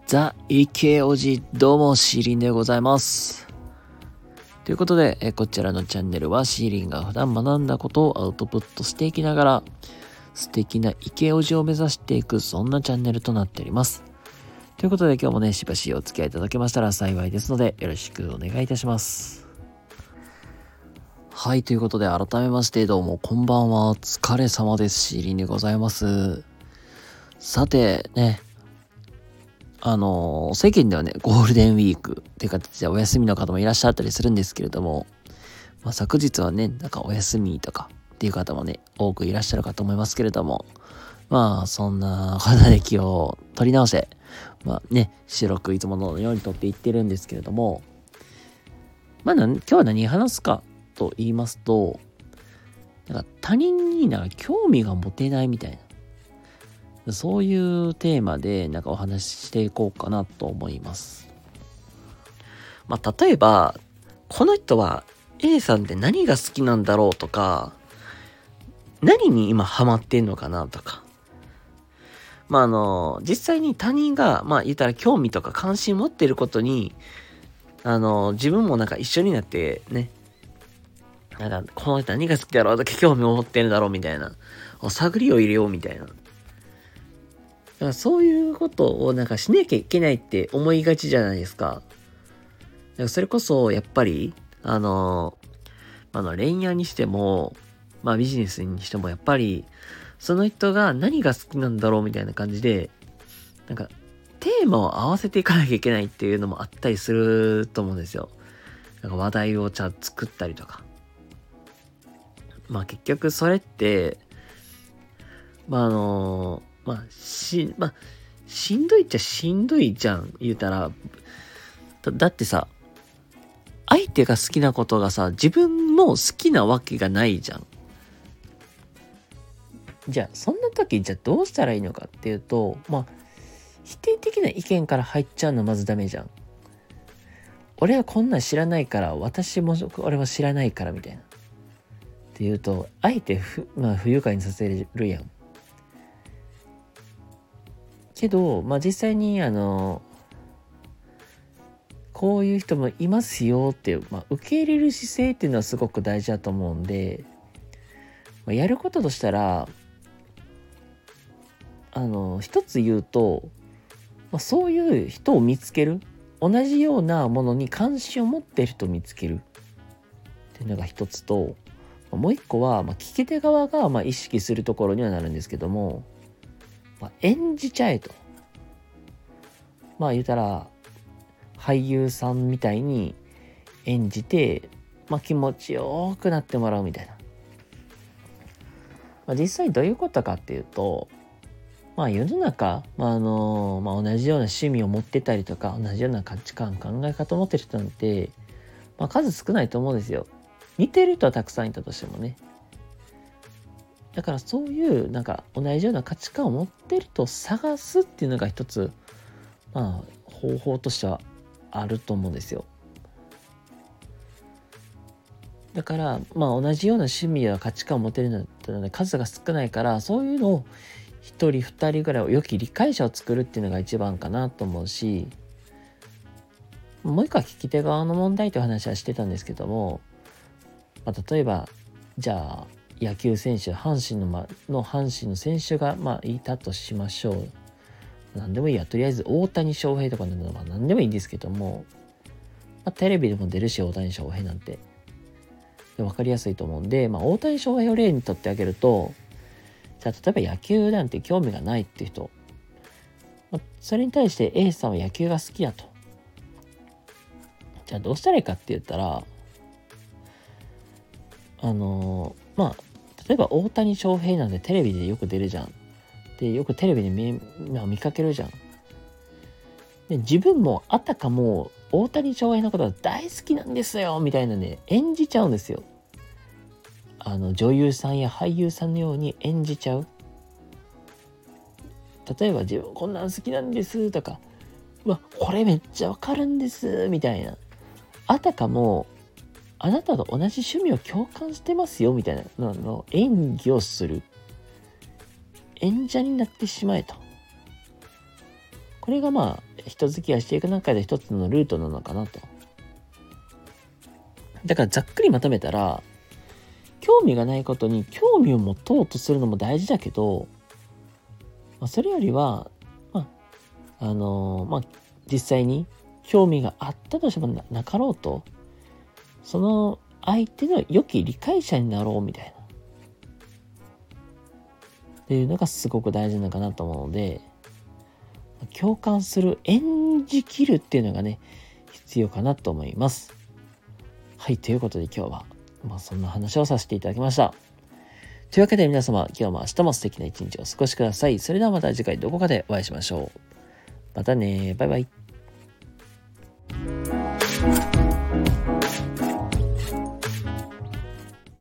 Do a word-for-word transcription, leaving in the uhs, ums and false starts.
ザ・イケオジ、どうもシーリンでございます。ということでえこちらのチャンネルはシーリンが普段学んだことをアウトプットしていきながら素敵なイケオジを目指していく、そんなチャンネルとなっております。ということで今日もねしばしお付き合いいただけましたら幸いですのでよろしくお願いいたします。はい、ということで改めましてどうもこんばんは、お疲れ様です。シーリンでございます。さてね、あのー、世間ではねゴールデンウィークっていう形でお休みの方もいらっしゃったりするんですけれども、まあ、昨日はねなんかお休みとかっていう方もね多くいらっしゃるかと思いますけれども、まあそんな方で気を取り直してまあね収録いつものように撮っていってるんですけれども、まあな今日は何話すかと言いますと、なんか他人になんか興味が持てないみたいな、そういうテーマでなんかお話ししていこうかなと思います。まあ例えばこの人は A さんって何が好きなんだろうとか、何に今ハマってんのかなとか、まああの実際に他人がまあ言ったら興味とか関心持ってることにあの自分もなんか一緒になってね、なんかこの人何が好きだろうとか興味を持ってるだろうみたいな探りを入れようみたいな、だからそういうことをなんかしなきゃいけないって思いがちじゃないですか。だからそれこそやっぱりあのあの恋愛にしてもまあビジネスにしてもやっぱりその人が何が好きなんだろうみたいな感じでなんかテーマを合わせていかなきゃいけないっていうのもあったりすると思うんですよ。なんか話題をちゃんと作ったりとか、まあ結局それってまああのまあしまあしんどいっちゃしんどいじゃん言うたら、だ, だってさ相手が好きなことがさ自分も好きなわけがないじゃん。じゃあそんな時じゃあどうしたらいいのかっていうと、まあ否定的な意見から入っちゃうのまずダメじゃん。俺はこんなん知らないから私も俺も知らないからみたいなっていうと相手ふ、まあ、不愉快にさせるやん。けどまあ実際にあのこういう人もいますよっていう、まあ、受け入れる姿勢っていうのはすごく大事だと思うんで、まあ、やることとしたらあの一つ言うと、まあ、そういう人を見つける、同じようなものに関心を持っている人を見つけるっていうのが一つと、もう一個は、まあ、聞き手側がまあ意識するところにはなるんですけども、まあ、演じちゃえと。まあ言うたら俳優さんみたいに演じて、まあ、気持ちよくなってもらうみたいな。まあ、実際どういうことかっていうと、まあ世の中、まああのまあ、同じような趣味を持ってたりとか同じような価値観考え方を持ってる人なんて、まあ、数少ないと思うんですよ。似てる人はたくさんいたとしてもね。だからそういうなんか同じような価値観を持ってる人を探すっていうのが一つまあ方法としてはあると思うんですよ。だからまあ同じような趣味や価値観を持てるのって数が少ないから、そういうのを一人二人ぐらいを良き理解者を作るっていうのが一番かなと思うし、もう一個は聞き手側の問題という話はしてたんですけども、まあ、例えばじゃあ野球選手阪神の、ま、の阪神の選手がまあいたとしましょう。何でもいいや、とりあえず大谷翔平とかのは何でもいいんですけども、まあ、テレビでも出るし大谷翔平なんてで分かりやすいと思うんで、まあ、大谷翔平を例にとってあげると、じゃあ例えば野球なんて興味がないっていう人、まあ、それに対して A さんは野球が好きやと。じゃあどうしたらいいかって言ったら、あのー、まあ例えば大谷翔平なんてテレビでよく出るじゃん。でよくテレビで 見, 見かけるじゃん。で自分もあたかも大谷翔平のことが大好きなんですよみたいなね演じちゃうんですよ。あの女優さんや俳優さんのように演じちゃう。例えば自分こんなん好きなんですとか、うわこれめっちゃわかるんですみたいな、あたかもあなたと同じ趣味を共感してますよみたいなのの演技をする、演者になってしまえと。これがまあ、 人付き合いしていく中で一つのルートなのかなと。だからざっくりまとめたら、興味がないことに興味を持とうとするのも大事だけど、まあ、それよりは、まあ、あのー、まあ、実際に興味があったとしても な, なかろうと、その相手の良き理解者になろうみたいな。っていうのがすごく大事なのかなと思うので、共感する、演じきるっていうのがね、必要かなと思います。はい、ということで今日は、まあ、そんな話をさせていただきました。というわけで皆様、今日も明日も素敵な一日をお過ごしください。それではまた次回どこかでお会いしましょう。またね、バイバイ。